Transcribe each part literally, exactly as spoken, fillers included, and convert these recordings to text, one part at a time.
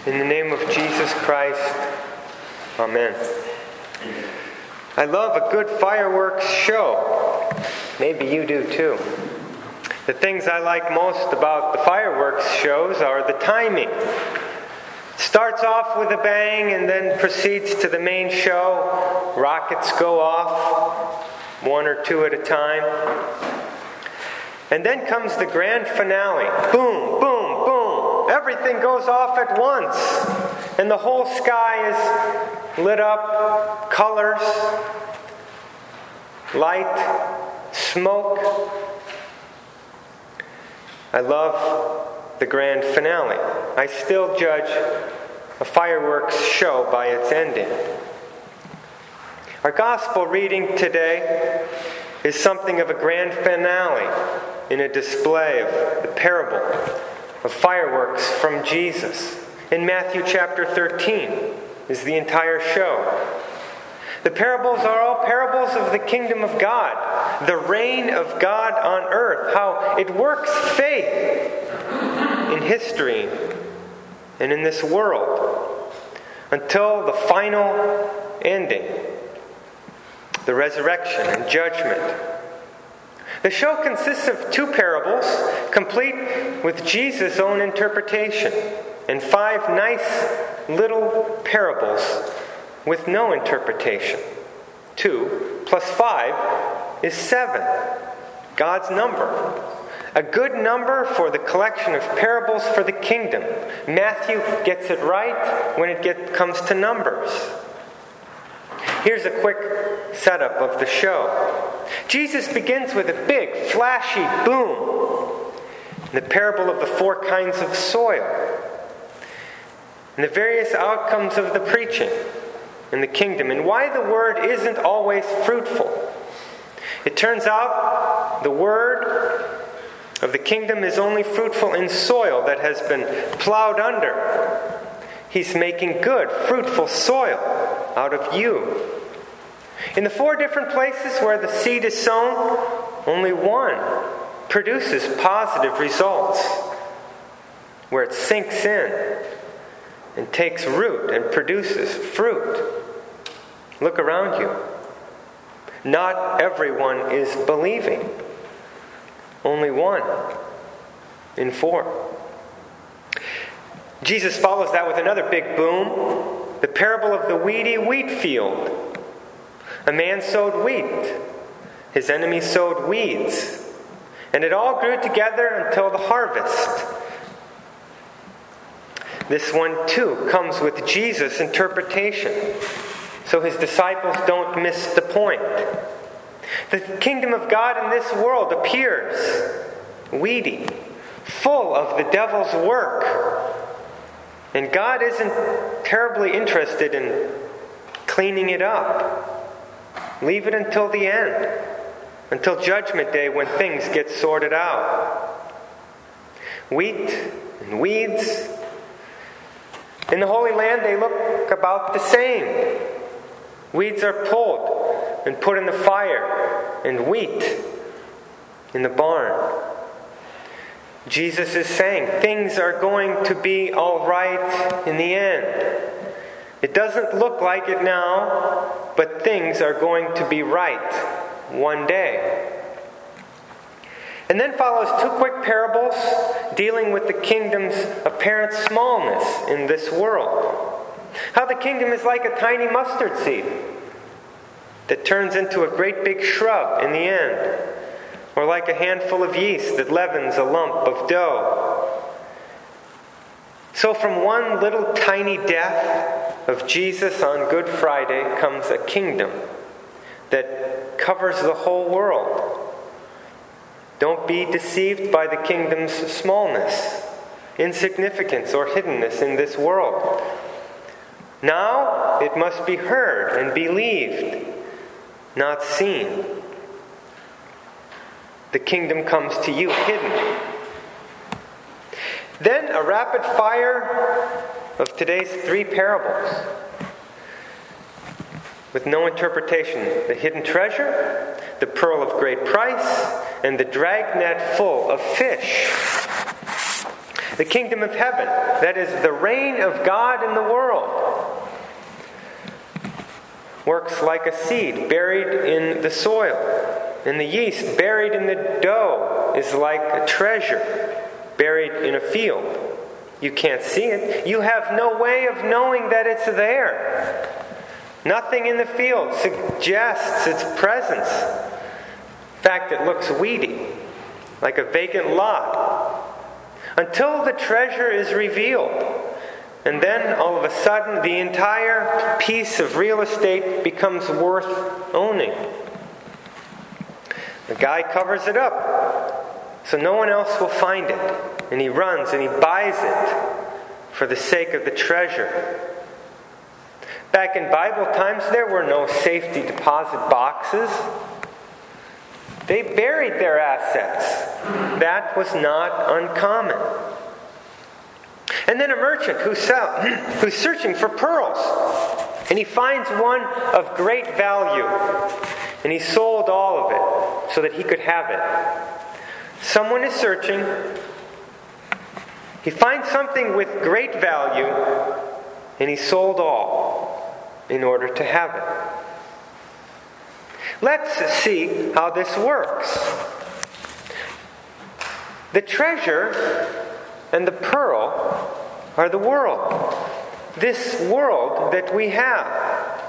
In the name of Jesus Christ, Amen. I love a good fireworks show. Maybe you do too. The things I like most about the fireworks shows are the timing. It starts off with a bang and then proceeds to the main show. Rockets go off, one or two at a time. And then comes the grand finale. Boom, boom, boom. Everything goes off at once. And the whole sky is lit up. Colors, light, smoke. I love the grand finale. I still judge a fireworks show by its ending. Our gospel reading today is something of a grand finale in a display of the parable of fireworks from Jesus. In Matthew chapter thirteen is the entire show. The parables are all parables of the kingdom of God, the reign of God on earth, how it works faith in history and in this world until the final ending, the resurrection and judgment. The show consists of two parables, complete with Jesus' own interpretation, and five nice little parables with no interpretation. Two plus five is seven, God's number. A good number for the collection of parables for the kingdom. Matthew gets it right when it get, comes to numbers. Here's a quick setup of the show. Jesus begins with a big, flashy boom. The parable of the four kinds of soil. And the various outcomes of the preaching in the kingdom. And why the word isn't always fruitful. It turns out the word of the kingdom is only fruitful in soil that has been plowed under. He's making good, fruitful soil out of you. In the four different places where the seed is sown, only one produces positive results, where it sinks in and takes root and produces fruit. Look around you. Not everyone is believing. Only one in four. Jesus follows that with another big boom, the parable of the weedy wheat field. A man sowed wheat. His enemy sowed weeds. And it all grew together until the harvest. This one too comes with Jesus' interpretation, so his disciples don't miss the point. The kingdom of God in this world appears weedy, full of the devil's work. And God isn't terribly interested in cleaning it up. Leave it until the end, until Judgment Day when things get sorted out. Wheat and weeds. In the Holy Land, they look about the same. Weeds are pulled and put in the fire, and wheat in the barn. Jesus is saying things are going to be all right in the end. It doesn't look like it now, but things are going to be right one day. And then follows two quick parables dealing with the kingdom's apparent smallness in this world. How the kingdom is like a tiny mustard seed that turns into a great big shrub in the end, or like a handful of yeast that leavens a lump of dough. So from one little tiny death of Jesus on Good Friday comes a kingdom that covers the whole world. Don't be deceived by the kingdom's smallness, insignificance, or hiddenness in this world. Now it must be heard and believed, not seen. The kingdom comes to you hidden. Then a rapid fire of today's three parables with no interpretation. The hidden treasure, the pearl of great price, and the dragnet full of fish. The kingdom of heaven, that is the reign of God in the world, works like a seed buried in the soil. And the yeast buried in the dough is like a treasure buried in a field. You can't see it. You have no way of knowing that it's there. Nothing in the field suggests its presence. In fact, it looks weedy, like a vacant lot, until the treasure is revealed. And then, all of a sudden, the entire piece of real estate becomes worth owning. The guy covers it up so no one else will find it. And he runs and he buys it for the sake of the treasure. Back in Bible times, there were no safety deposit boxes. They buried their assets. That was not uncommon. And then a merchant who sell, who's searching for pearls. And he finds one of great value. And he sold all of it so that he could have it. Someone is searching. He finds something with great value. And he sold all in order to have it. Let's see how this works. The treasure and the pearl are the world. This world that we have.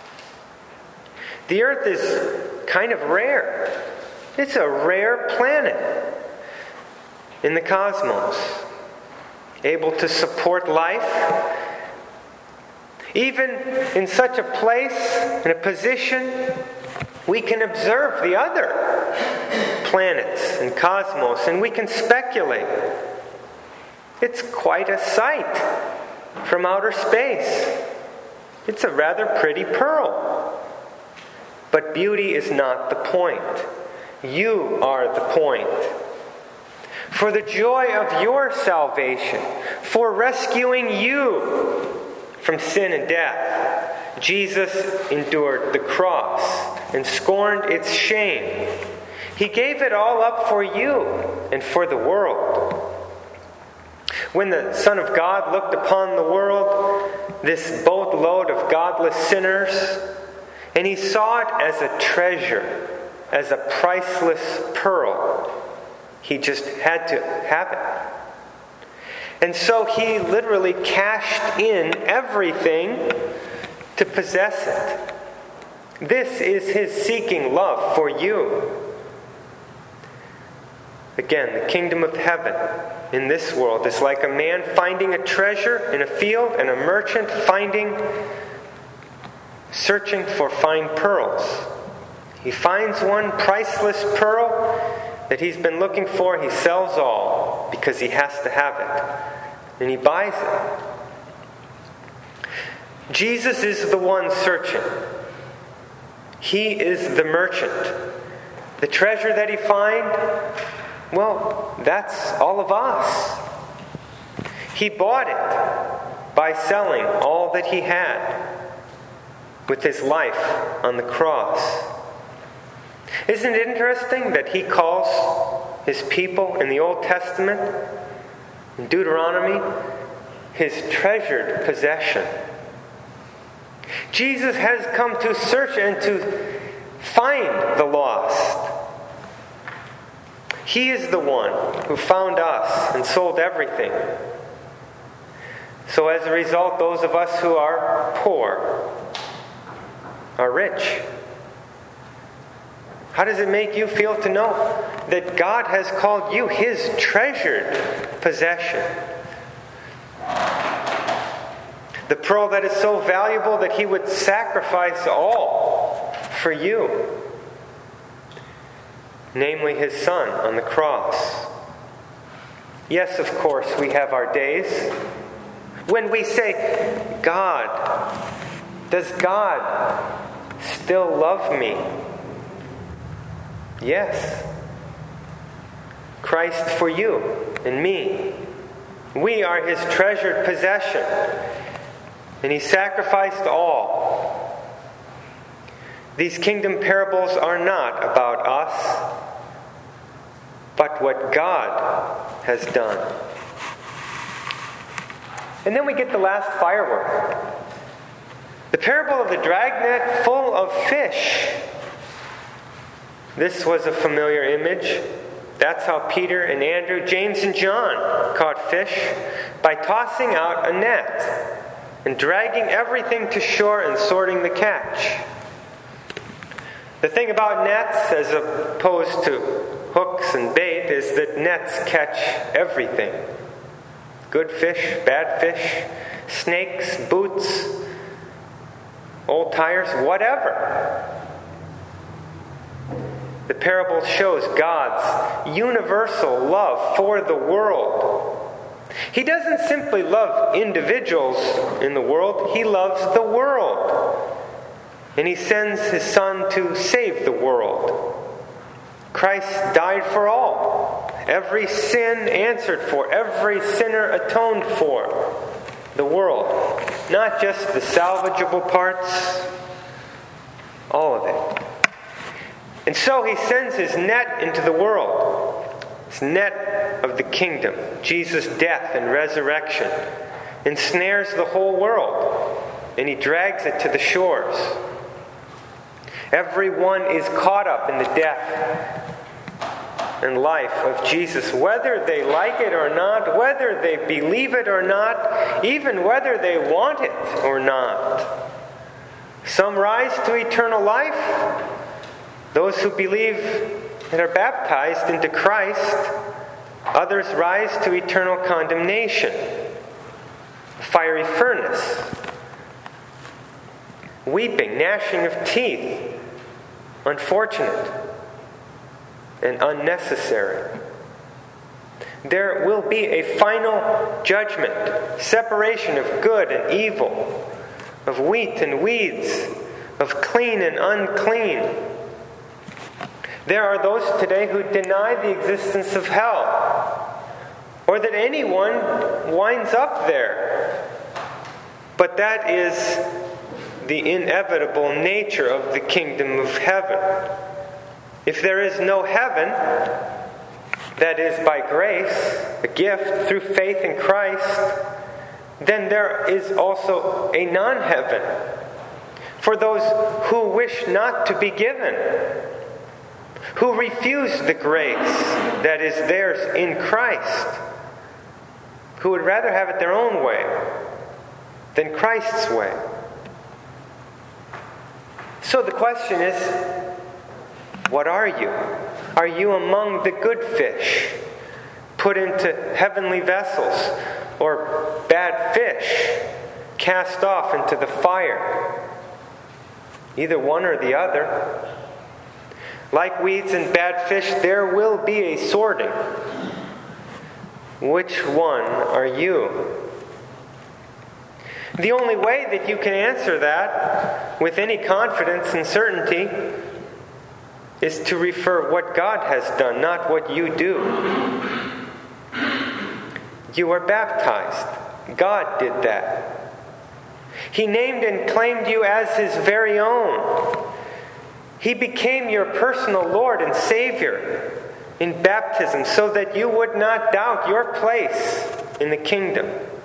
The earth is kind of rare. It's a rare planet in the cosmos, able to support life. Even in such a place, in a position, we can observe the other planets and cosmos, and we can speculate. It's quite a sight from outer space. It's a rather pretty pearl. But beauty is not the point. You are the point. For the joy of your salvation, for rescuing you from sin and death, Jesus endured the cross and scorned its shame. He gave it all up for you and for the world. When the Son of God looked upon the world, this boatload of godless sinners, and he saw it as a treasure, as a priceless pearl, he just had to have it. And so he literally cashed in everything to possess it. This is his seeking love for you. Again, the kingdom of heaven in this world is like a man finding a treasure in a field and a merchant finding, searching for fine pearls. He finds one priceless pearl that he's been looking for. He sells all because he has to have it. And he buys it. Jesus is the one searching. He is the merchant. The treasure that he finds, well, that's all of us. He bought it by selling all that he had with his life on the cross. Isn't it interesting that he calls his people in the Old Testament, in Deuteronomy, his treasured possession? Jesus has come to search and to find the lost. He is the one who found us and sold everything. So as a result, those of us who are poor are rich. How does it make you feel to know that God has called you his treasured possession? The pearl that is so valuable that he would sacrifice all for you. Namely, his Son on the cross. Yes, of course, we have our days when we say, God, does God still love me? Yes. Christ for you and me. We are his treasured possession. And he sacrificed all. These kingdom parables are not about us, but what God has done. And then we get the last firework. The parable of the dragnet full of fish. This was a familiar image. That's how Peter and Andrew, James and John caught fish, by tossing out a net and dragging everything to shore and sorting the catch. The thing about nets, as opposed to hooks and bait, is that nets catch everything. Good fish, bad fish, snakes, boots, old tires, whatever. The parable shows God's universal love for the world. He doesn't simply love individuals in the world, He loves the world. And He sends His Son to save the world. Christ died for all. Every sin answered for, every sinner atoned for. The world. Not just the salvageable parts, all of it. And so He sends His net into the world. His net of the kingdom, Jesus' death and resurrection, ensnares the whole world, and He drags it to the shores. Everyone is caught up in the death and life of Jesus, whether they like it or not, whether they believe it or not, even whether they want it or not. Some rise to eternal life. Those who believe and are baptized into Christ, others rise to eternal condemnation, a fiery furnace, weeping, gnashing of teeth, unfortunate and unnecessary. There will be a final judgment, separation of good and evil, of wheat and weeds, of clean and unclean. There are those today who deny the existence of hell, or that anyone winds up there. But that is the inevitable nature of the kingdom of heaven. If there is no heaven, that is by grace, a gift through faith in Christ, then there is also a non-heaven for those who wish not to be given, who refuse the grace that is theirs in Christ, who would rather have it their own way than Christ's way. So the question is, what are you? Are you among the good fish, put into heavenly vessels, or bad fish, cast off into the fire? Either one or the other. Like weeds and bad fish, there will be a sorting. Which one are you? The only way that you can answer that with any confidence and certainty is to refer what God has done, not what you do. You are baptized. God did that. He named and claimed you as His very own. He became your personal Lord and Savior in baptism so that you would not doubt your place in the kingdom.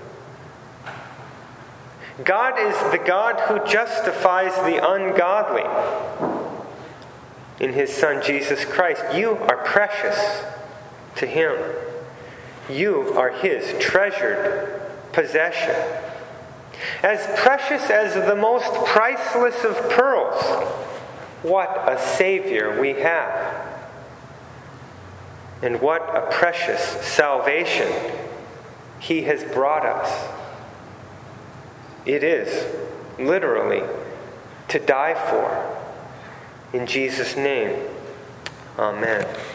God is the God who justifies the ungodly in His Son Jesus Christ. You are precious to Him. You are His treasured possession. As precious as the most priceless of pearls, what a Savior we have. And what a precious salvation He has brought us. It is literally to die for. In Jesus' name, amen.